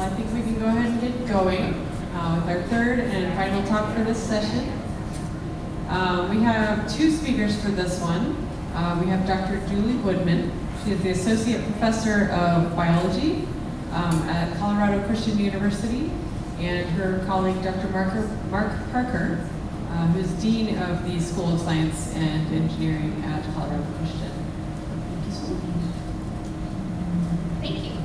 I think we can go ahead and get going with our third and final talk for this session. We have two speakers for this one. We have Dr. Julie Woodman. She is the Associate Professor of Biology at Colorado Christian University, and her colleague, Dr. Mark Parker, who is Dean of the School of Science and Engineering at Colorado Christian. Thank you so much. Thank you.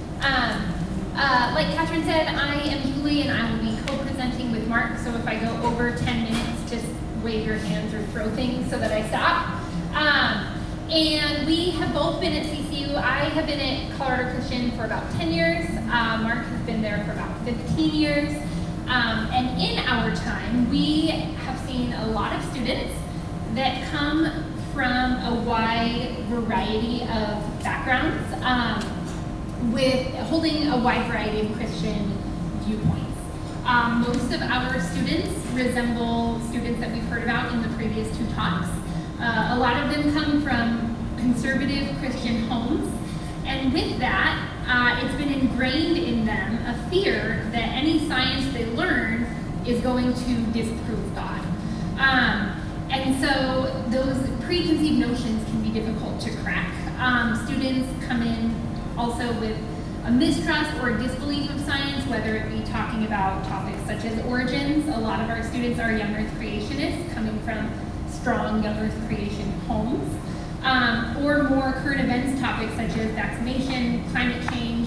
Like Catherine said, I am Julie, and I will be co-presenting with Mark. So if I go over 10 minutes, just wave your hands or throw things so that I stop. And we have both been at CCU. I have been at Colorado Christian for about 10 years. Mark has been there for about 15 years. And in our time, we have seen a lot of students that come from a wide variety of backgrounds, with holding a wide variety of Christian viewpoints. Most of our students resemble students that we've heard about in the previous two talks. A lot of them come from conservative Christian homes, and with that, it's been ingrained in them a fear that any science they learn is going to disprove God. And so those preconceived notions can be difficult to crack. Students come in also with a mistrust or a disbelief of science, whether it be talking about topics such as origins. A lot of our students are young earth creationists coming from strong young earth creation homes, or more current events topics such as vaccination, climate change.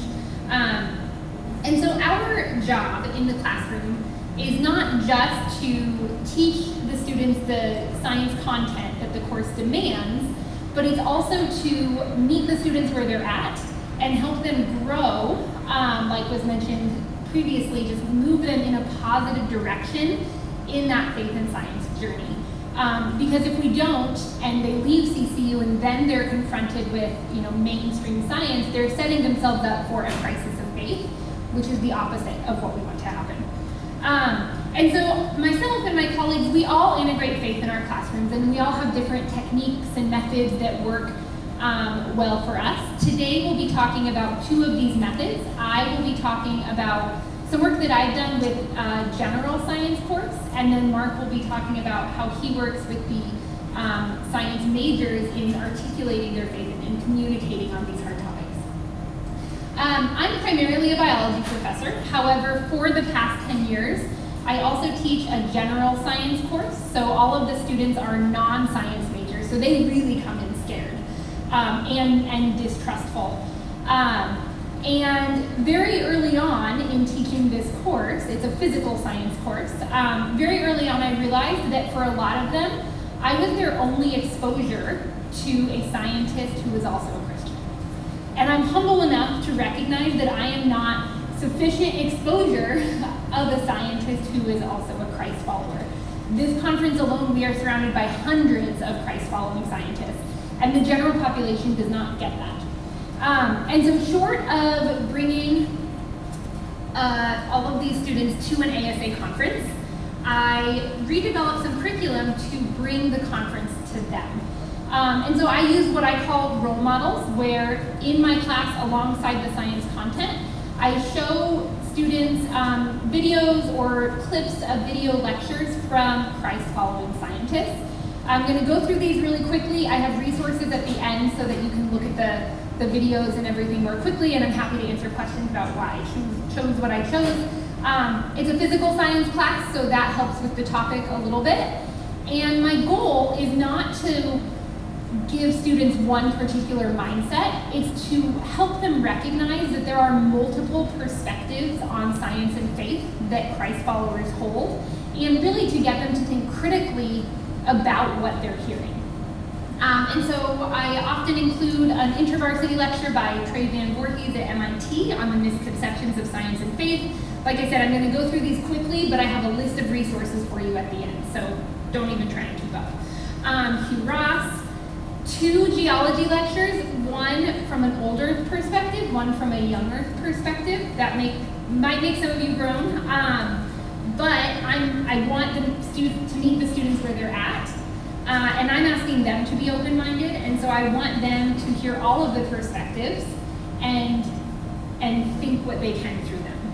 And so our job in the classroom is not just to teach the students the science content that the course demands, but it's also to meet the students where they're at and help them grow, like was mentioned previously, just move them in a positive direction in that faith and science journey. Because if we don't, and they leave CCU and then they're confronted with, mainstream science, they're setting themselves up for a crisis of faith, which is the opposite of what we want to happen. And so myself and my colleagues, we all integrate faith in our classrooms, and we all have different techniques and methods that work well for us. Today we'll be talking about two of these methods. I will be talking about some work that I've done with a general science course, and then Mark will be talking about how he works with the science majors in articulating their faith and communicating on these hard topics. I'm primarily a biology professor. However, for the past 10 years, I also teach a general science course, so all of the students are non-science majors, so they really come in scared and distrustful. And very early on in teaching this course, it's a physical science course, very early on I realized that for a lot of them, I was their only exposure to a scientist who was also a Christian. And I'm humble enough to recognize that I am not sufficient exposure of a scientist who is also a Christ follower. This conference alone, we are surrounded by hundreds of Christ-following scientists, and the general population does not get that. And so short of bringing all of these students to an ASA conference, I redeveloped some curriculum to bring the conference to them. And so I use what I call role models, where in my class, alongside the science content, I show students videos or clips of video lectures from Christ-following scientists. I'm going to go through these really quickly. I have resources at the end so that you can look at the videos and everything more quickly, and I'm happy to answer questions about why I chose what I chose. It's a physical science class, so that helps with the topic a little bit. And my goal is not to give students one particular mindset. It's to help them recognize that there are multiple perspectives on science and faith that Christ followers hold, and really to get them to think critically about what they're hearing. And so I often include an intervarsity lecture by Trey Van Voorhees at MIT on the misconceptions of science and faith. Like I said, I'm going to go through these quickly, but I have a list of resources for you at the end, so don't even try to keep up. Hugh Ross, two geology lectures, one from an old Earth perspective, one from a young Earth perspective. That might make some of you groan, but I want to meet the students where they're at. And I'm asking them to be open-minded, and so I want them to hear all of the perspectives and think what they can through them.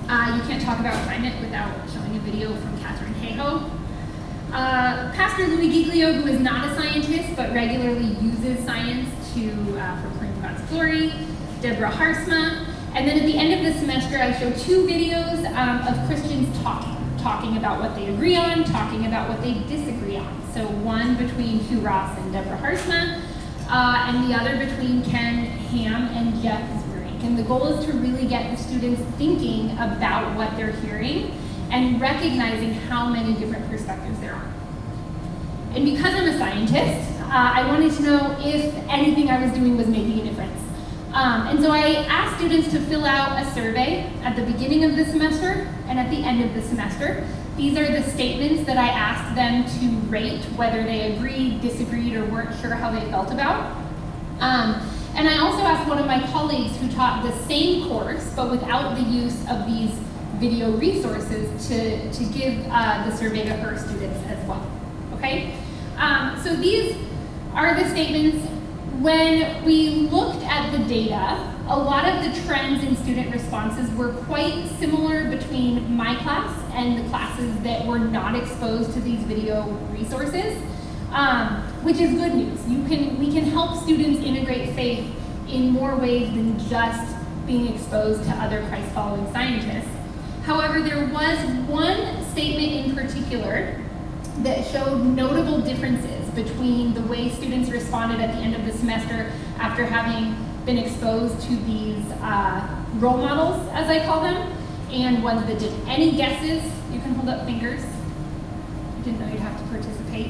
You can't talk about climate without showing a video from Katharine Hayhoe. Pastor Louis Giglio, who is not a scientist but regularly uses science to proclaim God's glory. Deborah Harsma. And then at the end of the semester, I show 2 videos of Christians talking about what they agree on, talking about what they disagree on. So one between Hugh Ross and Deborah Harsma, and the other between Ken Ham and Jeff Zurich. And the goal is to really get the students thinking about what they're hearing and recognizing how many different perspectives there are. And because I'm a scientist, I wanted to know if anything I was doing was making a difference. And so I asked students to fill out a survey at the beginning of the semester and at the end of the semester. These are the statements that I asked them to rate whether they agreed, disagreed, or weren't sure how they felt about. And I also asked one of my colleagues who taught the same course, but without the use of these video resources, to give the survey to her students as well. Okay? So these are the statements. When we looked at the data, a lot of the trends in student responses were quite similar between my class and the classes that were not exposed to these video resources, which is good news. We can help students integrate faith in more ways than just being exposed to other Christ-following scientists. However, there was one statement in particular that showed notable differences between the way students responded at the end of the semester after having been exposed to these role models, as I call them, and ones that didn't. Any guesses? You can hold up fingers. I didn't know you'd have to participate.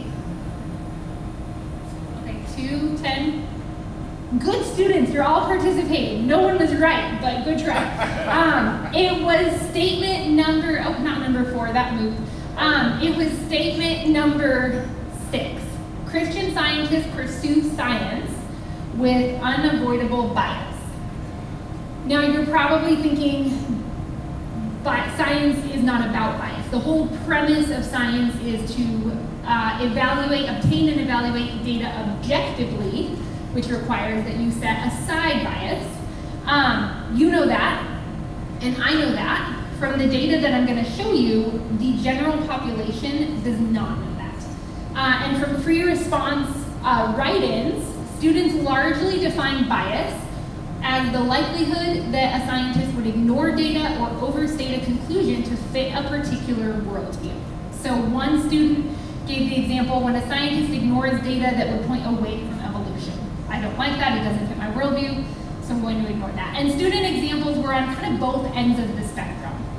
Okay, 2, 10. Good students, you're all participating. No one was right, but good try. It was statement number, oh, not number 4, that moved. It was statement number 6. Christian scientists pursue science with unavoidable bias. Now you're probably thinking, but science is not about bias. The whole premise of science is to obtain and evaluate data objectively, which requires that you set aside bias. You know that, and I know that. From the data that I'm going to show you, the general population does not know that. And from free response write-ins, students largely define bias as the likelihood that a scientist would ignore data or overstate a conclusion to fit a particular worldview. So one student gave the example, when a scientist ignores data that would point away from evolution. I don't like that, it doesn't fit my worldview, so I'm going to ignore that. And student examples were on kind of both ends of the spectrum.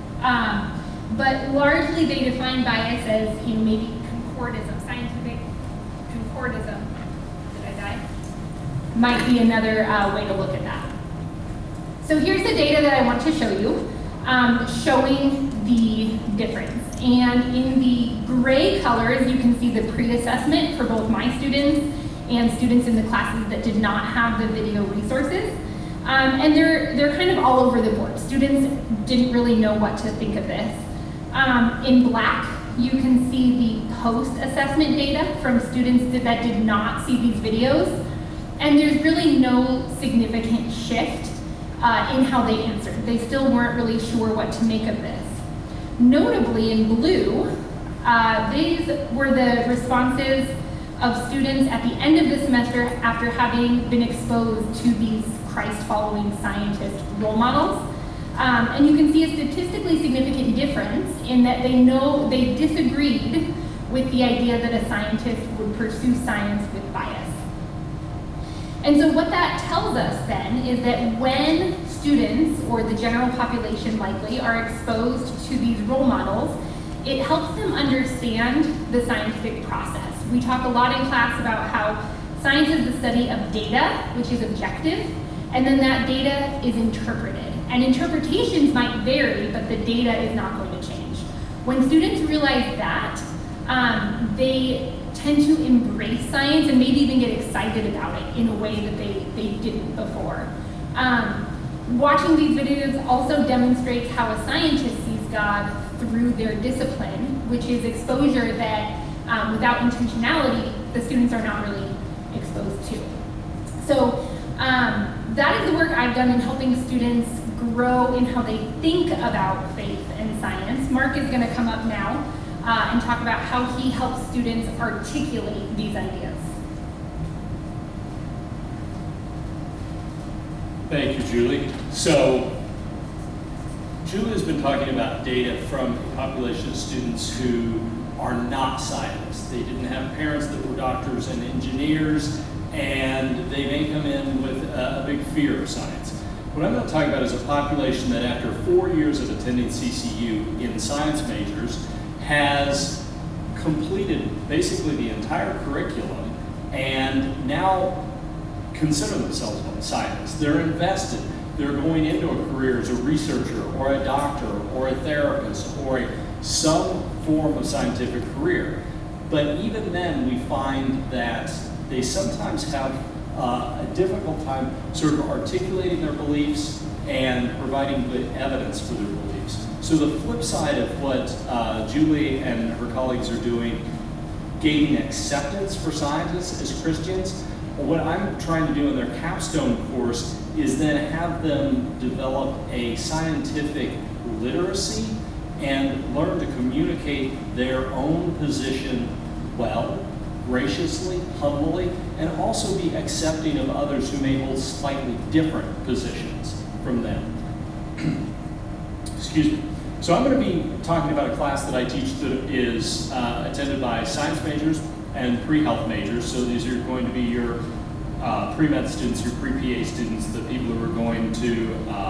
But largely they define bias as, maybe concordism, scientific concordism. Did I die? Might be another way to look at that. So here's the data that I want to show you, showing the difference. And in the gray colors, you can see the pre-assessment for both my students and students in the classes that did not have the video resources. And they're kind of all over the board. Students didn't really know what to think of this. In black, you can see the post-assessment data from students that did not see these videos. And there's really no significant shift in how they answered. They still weren't really sure what to make of this. Notably, in blue, these were the responses of students at the end of the semester after having been exposed to these Christ-following scientist role models. And you can see a statistically significant difference in that they disagreed with the idea that a scientist would pursue science with bias. And so what that tells us then is that when students, or the general population likely, are exposed to these role models, it helps them understand the scientific process. We talk a lot in class about how science is the study of data, which is objective, and then that data is interpreted. And interpretations might vary, but the data is not going to change. When students realize that, they tend to embrace science and maybe even get excited about it in a way that they didn't before. Watching these videos also demonstrates how a scientist sees God through their discipline, which is exposure that without intentionality, the students are not really exposed to. So that is the work I've done in helping students grow in how they think about faith and science. Mark is going to come up now and talk about how he helps students articulate these ideas. Thank you, Julie. So, Julie has been talking about data from a population of students who are not scientists. They didn't have parents that were doctors and engineers, and they may come in with a big fear of science. What I'm going to talk about is a population that after 4 years of attending CCU in science majors has completed basically the entire curriculum and now consider themselves scientists. They're invested. They're going into a career as a researcher or a doctor or a therapist or some form of scientific career. But even then, we find that they sometimes have a difficult time sort of articulating their beliefs and providing good evidence for their beliefs. So the flip side of what Julie and her colleagues are doing, gaining acceptance for scientists as Christians, what I'm trying to do in their capstone course is then have them develop a scientific literacy and learn to communicate their own position well, graciously, humbly, and also be accepting of others who may hold slightly different positions from them. Excuse me. So I'm going to be talking about a class that I teach that is attended by science majors and pre-health majors. So these are going to be your pre-med students, your pre-PA students, the people who are going to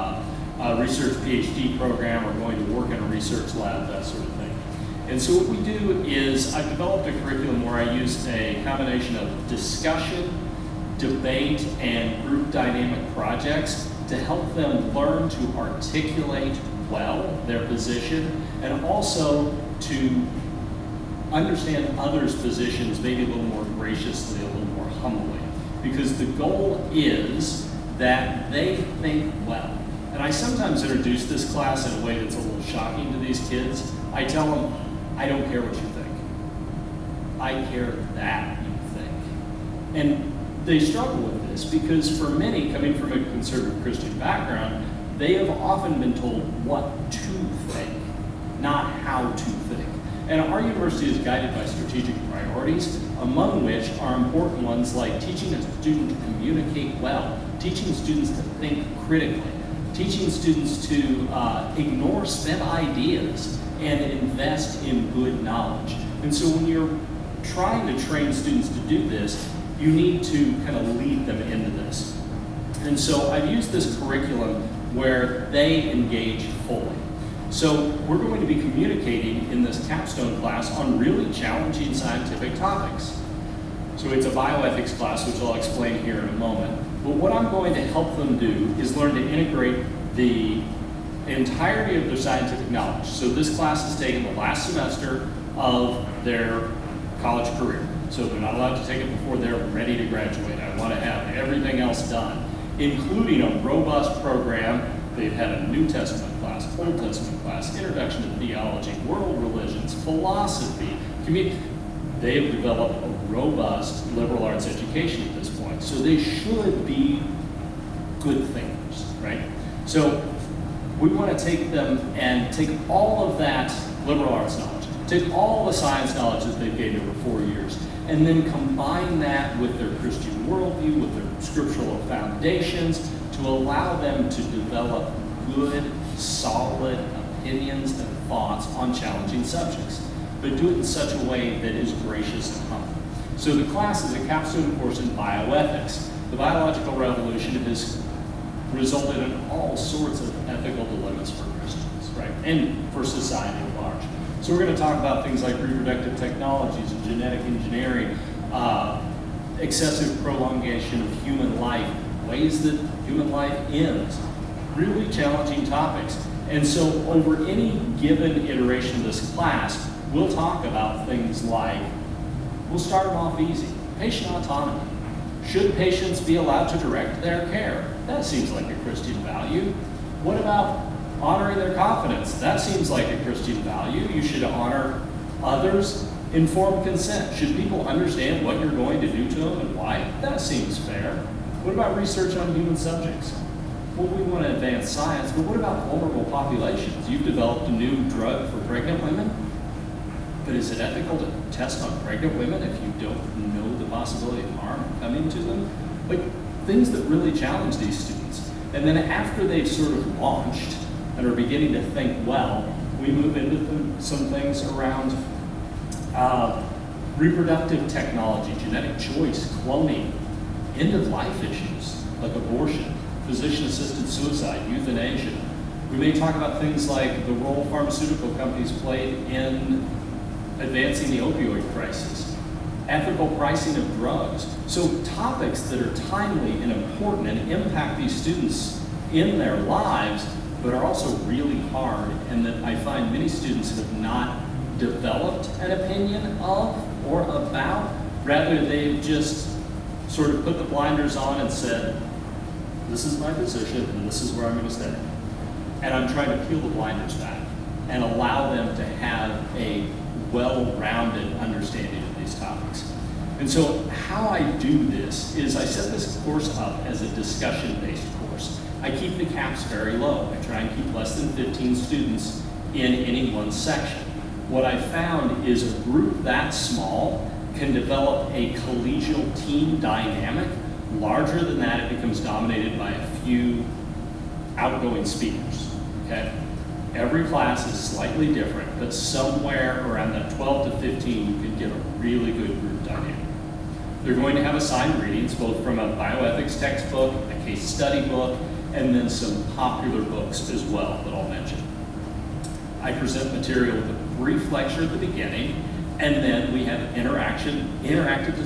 a research PhD program or going to work in a research lab, that sort of thing. And so what we do is I've developed a curriculum where I use a combination of discussion, debate, and group dynamic projects to help them learn to articulate well their position and also to understand others' positions maybe a little more graciously, a little more humbly. Because the goal is that they think well. And I sometimes introduce this class in a way that's a little shocking to these kids. I tell them, I don't care what you think. I care that you think. And they struggle with this because for many, coming from a conservative Christian background, they have often been told what to think, not how to think. And our university is guided by strategic priorities, among which are important ones like teaching a student to communicate well, teaching students to think critically, teaching students to ignore spent ideas and invest in good knowledge. And so when you're trying to train students to do this, you need to kind of lead them into this. And so I've used this curriculum where they engage fully. So we're going to be communicating in this capstone class on really challenging scientific topics. So it's a bioethics class, which I'll explain here in a moment. But what I'm going to help them do is learn to integrate the entirety of their scientific knowledge. So this class is taken the last semester of their college career. So they're not allowed to take it before they're ready to graduate. I want to have everything else done, including a robust program. They've had a New Testament class, Old Testament class, introduction to theology, world religions, philosophy, community. They have developed a robust liberal arts education at this point. So they should be good thinkers, right? So we want to take them and take all of that liberal arts knowledge, take all the science knowledge that they've gained over 4 years, and then combine that with their Christian worldview, with their scriptural foundations, to allow them to develop good, solid opinions and thoughts on challenging subjects, but do it in such a way that is gracious and humble. So the class is a capstone course in bioethics. The biological revolution has resulted in all sorts of ethical dilemmas for Christians, right? And for society at large. So we're going to talk about things like reproductive technologies and genetic engineering, excessive prolongation of human life, ways that human life ends, really challenging topics. And so over any given iteration of this class, we'll talk about things like, we'll start them off easy, patient autonomy. Should patients be allowed to direct their care? That seems like a Christian value. What about honoring their confidence? That seems like a Christian value. You should honor others. Informed consent. Should people understand what you're going to do to them and why? That seems fair. What about research on human subjects? well, we want to advance science, but what about vulnerable populations? You've developed a new drug for pregnant women, but is it ethical to test on pregnant women if you don't know the possibility of harm coming to them? Like, things that really challenge these students. And then after they've sort of launched and are beginning to think well, we move into some things around reproductive technology, genetic choice, cloning, end-of-life issues like abortion, physician-assisted suicide, euthanasia. We may talk about things like the role pharmaceutical companies played in advancing the opioid crisis, ethical pricing of drugs. So topics that are timely and important and impact these students in their lives, but are also really hard, and that I find many students have not developed an opinion of or about. Rather, they've just sort of put the blinders on and said, this is my position and this is where I'm going to stay. And I'm trying to peel the blinders back and allow them to have a well-rounded understanding of these topics. And so how I do this is I set this course up as a discussion-based course. I keep the caps very low. I try and keep less than 15 students in any one section. What I found is a group that small can develop a collegial team dynamic. Larger than that, it becomes dominated by a few outgoing speakers, okay? Every class is slightly different, but somewhere around that 12 to 15, you can get a really good group dynamic. They're going to have assigned readings, both from a bioethics textbook, a case study book, and then some popular books as well that I'll mention. I present material with a brief lecture at the beginning, and then we have interactive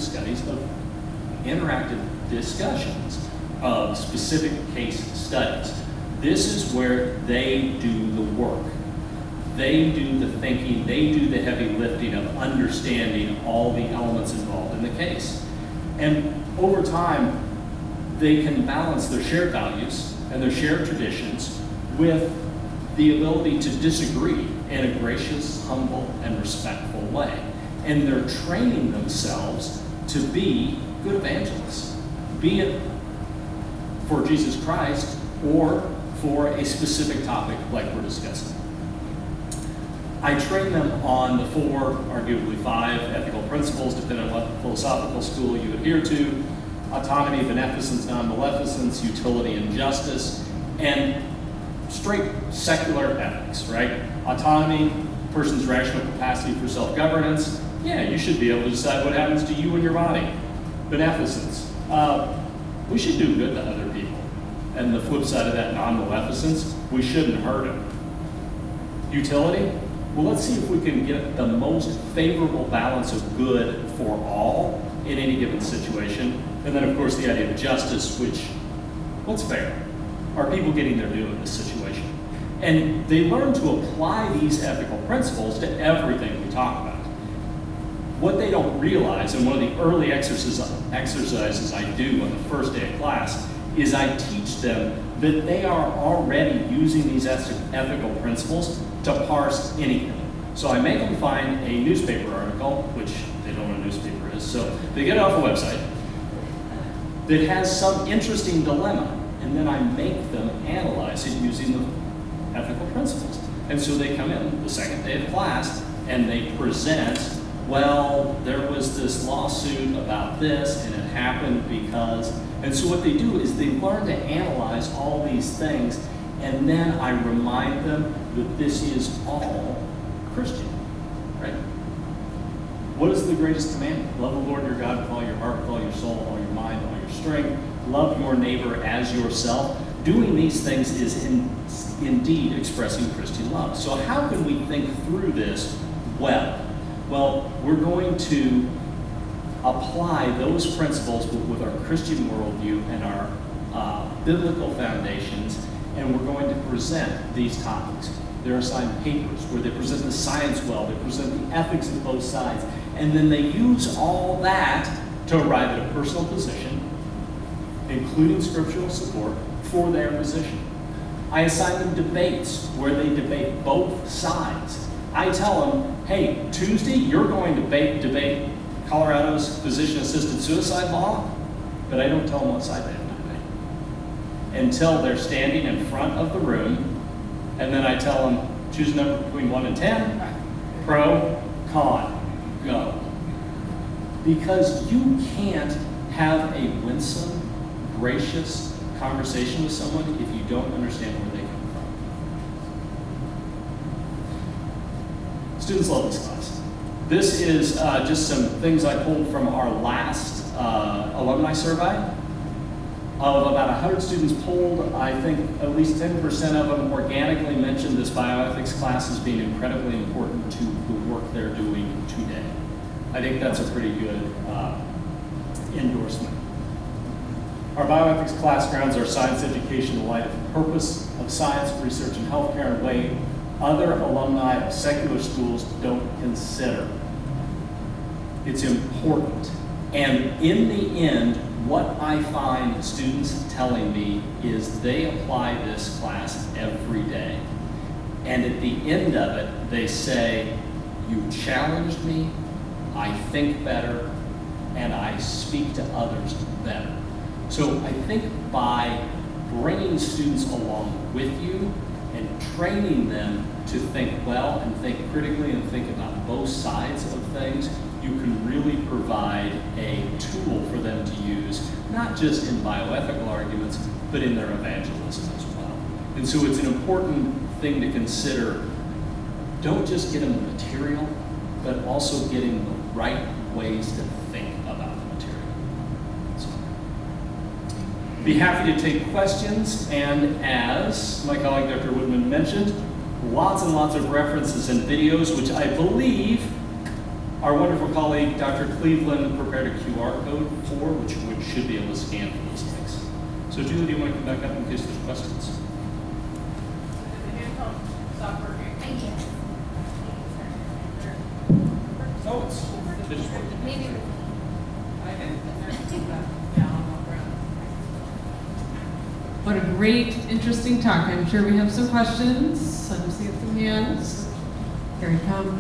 discussions of specific case studies. This is where they do the work. They do the thinking, they do the heavy lifting of understanding all the elements involved in the case. And over time, they can balance their shared values and their shared traditions with the ability to disagree in a gracious, humble, and respectful way. And they're training themselves to be good evangelists, be it for Jesus Christ or for a specific topic like we're discussing. I train them on the 4, arguably 5, ethical principles, depending on what philosophical school you adhere to: autonomy, beneficence, non-maleficence, utility, and justice, and straight secular ethics, right? Autonomy, person's rational capacity for self-governance. Yeah, you should be able to decide what happens to you and your body. Beneficence, we should do good to other people. And the flip side of that, non-maleficence, we shouldn't hurt them. Utility, well, let's see if we can get the most favorable balance of good for all in any given situation. And then, of course, the idea of justice, which, what's fair? Are people getting their due in this situation? And they learn to apply these ethical principles to everything we talk about. What they don't realize, and one of the early exercises I do on the first day of class, is I teach them that they are already using these ethical principles to parse anything. So I make them find a newspaper article, which they don't know what a newspaper is, so they get it off a website, that has some interesting dilemma, and then I make them analyze it using the ethical principles. And so they come in the second day of class, and they present, well, there was this lawsuit about this, and it happened because, and so what they do is they learn to analyze all these things, and then I remind them that this is all Christian, right? What is the greatest commandment? Love the Lord your God with all your heart, with all your soul, all your mind, all your strength. Love your neighbor as yourself. Doing these things is indeed expressing Christian love. So how can we think through this well? Well, we're going to apply those principles with our Christian worldview and our biblical foundations, and we're going to present these topics. They're assigned papers where they present the science well, they present the ethics of both sides, and then they use all that to arrive at a personal position, including scriptural support for their position. I assign them debates where they debate both sides. I tell them, hey, Tuesday you're going to debate Colorado's physician-assisted suicide law, but I don't tell them what side they have to debate. until they're standing in front of the room, and then I tell them, choose a number between 1 and 10, pro, con, go. Because you can't have a winsome, gracious conversation with someone if you don't understand where they come from. Students love this class. This is just some things I pulled from our last alumni survey. Of about 100 students polled, I think at least 10% of them organically mentioned this bioethics class as being incredibly important to the work they're doing today. I think that's a pretty good endorsement. Our bioethics class grounds our science education in the light of the purpose of science, research, and healthcare in a way other alumni of secular schools don't consider. It's important. And in the end, what I find students telling me is they apply this class every day. And at the end of it, they say, you challenged me, I think better, and I speak to others better. So I think by bringing students along with you and training them to think well and think critically and think about both sides of things, you can really provide a tool for them to use, not just in bioethical arguments, but in their evangelism as well. And so it's an important thing to consider. Don't just get them the material, but also getting the right ways to think about the material. So, be happy to take questions, and as my colleague Dr. Woodman mentioned, lots and lots of references and videos, which I believe our wonderful colleague, Dr. Cleveland, prepared a QR code for, which should be able to scan for those links. So Julie, do you want to come back up in case there's questions? Did the handheld stop working? Thank you. Oh, it's just working. Maybe. I didn't. Yeah, I'll walk around. What a great, interesting talk. I'm sure we have some questions. I'm seeing some hands. Here we come.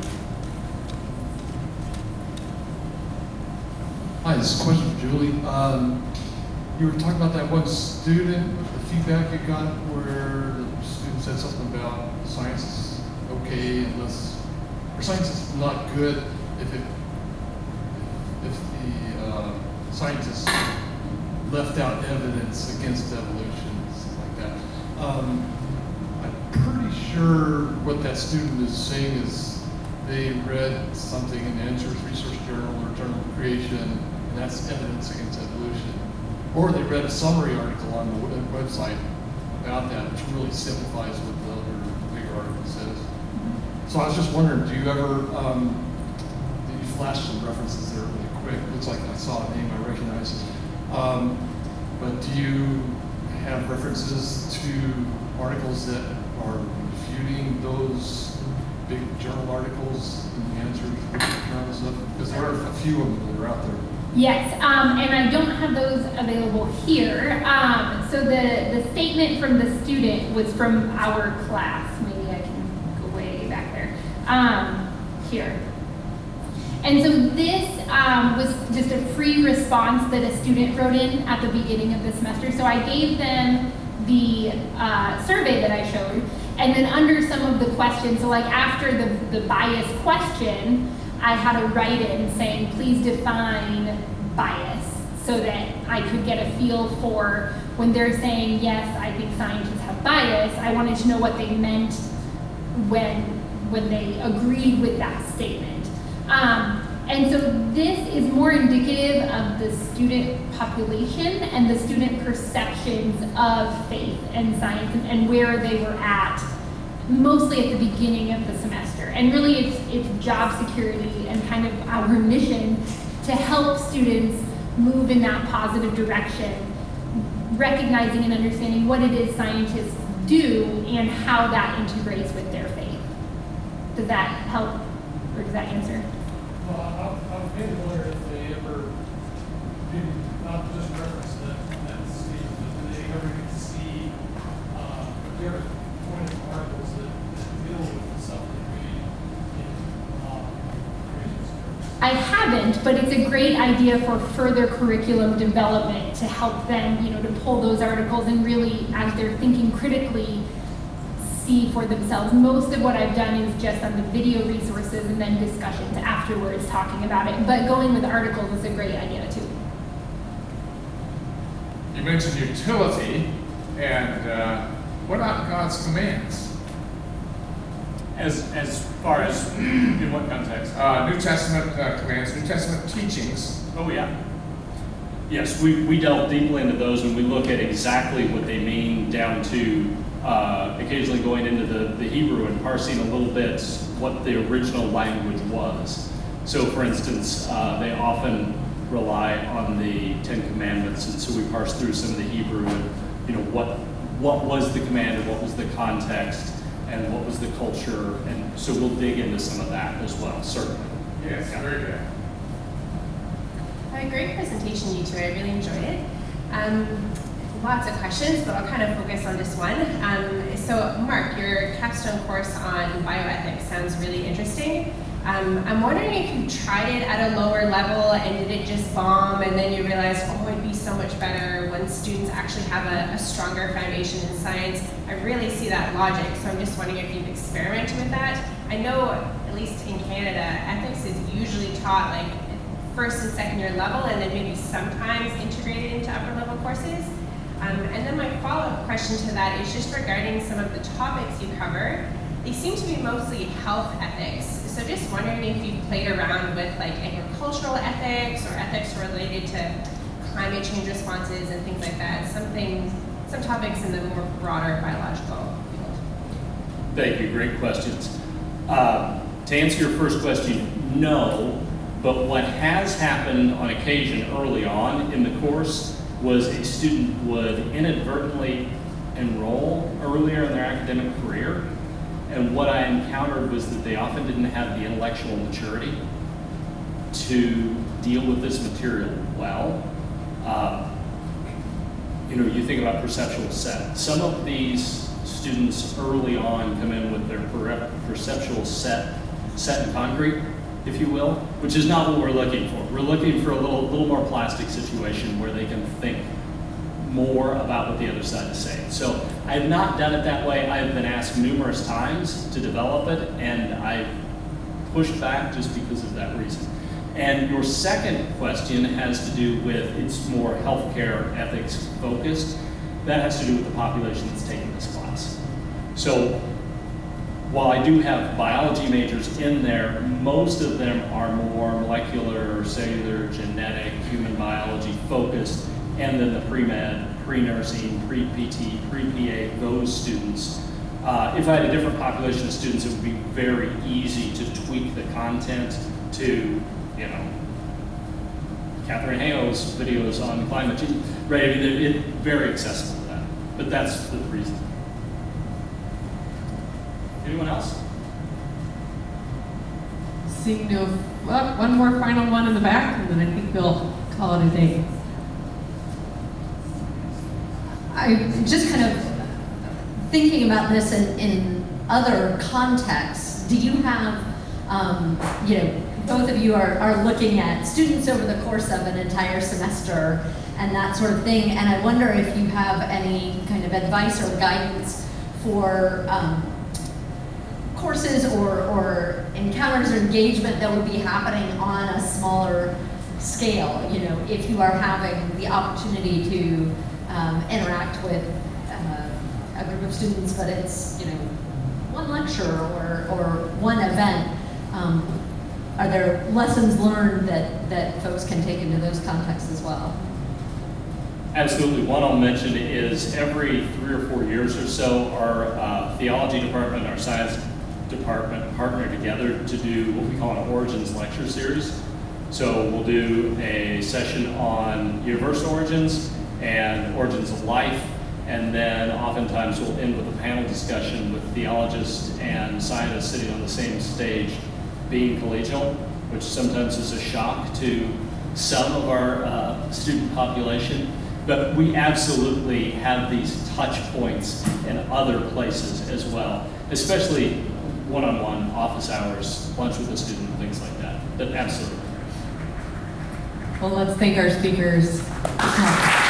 Hi, this is a question for Julie. You were talking about that one student, the feedback you got where the student said something about science is okay unless, or science is not good if the scientists left out evidence against evolution, stuff like that. I'm pretty sure what that student is saying is they read something in Answers Research Journal or Journal of Creation, and that's evidence against evolution. Or they read a summary article on the website about that, which really simplifies what the other bigger article says. So I was just wondering, do you ever, you flashed some references there really quick. Looks like I saw a name I recognize. But do you have references to articles that are refuting those big journal articles in the Answers Journal and stuff? Because there are a few of them that are out there. Yes, and I don't have those available here. So the statement from the student was from our class. Maybe I can go way back there. Here. And so this was just a free response that a student wrote in at the beginning of the semester. So I gave them the survey that I showed, and then under some of the questions, so like after the bias question, I had a write-in saying, please define bias, so that I could get a feel for when they're saying, yes, I think scientists have bias, I wanted to know what they meant when they agreed with that statement. And so this is more indicative of the student population and the student perceptions of faith and science and where they were at, mostly at the beginning of the semester. And really it's job security and kind of our mission to help students move in that positive direction, recognizing and understanding what it is scientists do and how that integrates with their faith. Does that help, or does that answer? Well, I'm wondering if they ever, not just reference that statement, but do they ever get to see, if they ever point to articles that deal with the stuff they read in creation service? I haven't, but it's a great idea for further curriculum development to help them, to pull those articles and really, as they're thinking critically, see for themselves. Most of what I've done is just on the video resources and then discussions afterwards talking about it. But going with articles is a great idea too. You mentioned utility, and what about God's commands? As far as, in what context? New Testament commands, New Testament teachings. Oh, yeah. Yes, we delve deeply into those and we look at exactly what they mean, down to occasionally going into the Hebrew and parsing a little bit what the original language was. So for instance, they often rely on the Ten Commandments, and so we parse through some of the Hebrew and what was the command and what was the context and what was the culture, and so we'll dig into some of that as well, certainly. Yes, very good. A great presentation, you two. I really enjoyed it. Lots of questions, but I'll kind of focus on this one. So, Mark, your capstone course on bioethics sounds really interesting. I'm wondering if you tried it at a lower level and did it just bomb, and then you realized, oh, it'd be so much better when students actually have a stronger foundation in science. I really see that logic, so I'm just wondering if you've experimented with that. I know, at least in Canada, ethics is usually taught like first and second year level, and then maybe sometimes integrated into upper level courses. And then my follow-up question to that is just regarding some of the topics you cover. They seem to be mostly health ethics. So just wondering if you've played around with like agricultural ethics or ethics related to climate change responses and things like that. Some topics in the more broader biological field. Thank you, great questions. To answer your first question, no, but what has happened on occasion early on in the course was a student would inadvertently enroll earlier in their academic career. And what I encountered was that they often didn't have the intellectual maturity to deal with this material well. You think about perceptual set. Some of these students early on come in with their perceptual set in concrete, if you will, which is not what we're looking for. We're looking for a little more plastic situation where they can think more about what the other side is saying. So I have not done it that way. I have been asked numerous times to develop it, and I pushed back just because of that reason. And your second question has to do with, it's more healthcare ethics focused. That has to do with the population that's taking this class. So while I do have biology majors in there, most of them are more molecular, cellular, genetic, human biology focused, and then the pre-med, pre-nursing, pre-PT, pre-PA, those students. If I had a different population of students, it would be very easy to tweak the content to, Catherine Hale's videos on climate change, right? I mean, it's very accessible to that, but that's the reason. Anyone else? Seeing no, well, one more final one in the back, and then I think we'll call it a day. I'm just kind of thinking about this in other contexts. Do you have, both of you are looking at students over the course of an entire semester and that sort of thing, and I wonder if you have any kind of advice or guidance for courses or encounters or engagement that would be happening on a smaller scale. If you are having the opportunity to interact with a group of students, but it's one lecture or one event. Are there lessons learned that folks can take into those contexts as well? Absolutely. One I'll mention is every 3 or 4 years or so, our theology department, our science department partner together to do what we call an Origins lecture series. So we'll do a session on universal origins and origins of life, and then oftentimes we'll end with a panel discussion with theologists and scientists sitting on the same stage, being collegial, which sometimes is a shock to some of our student population. But we absolutely have these touch points in other places as well, especially one-on-one office hours, lunch with a student, things like that. But absolutely. Well, let's thank our speakers.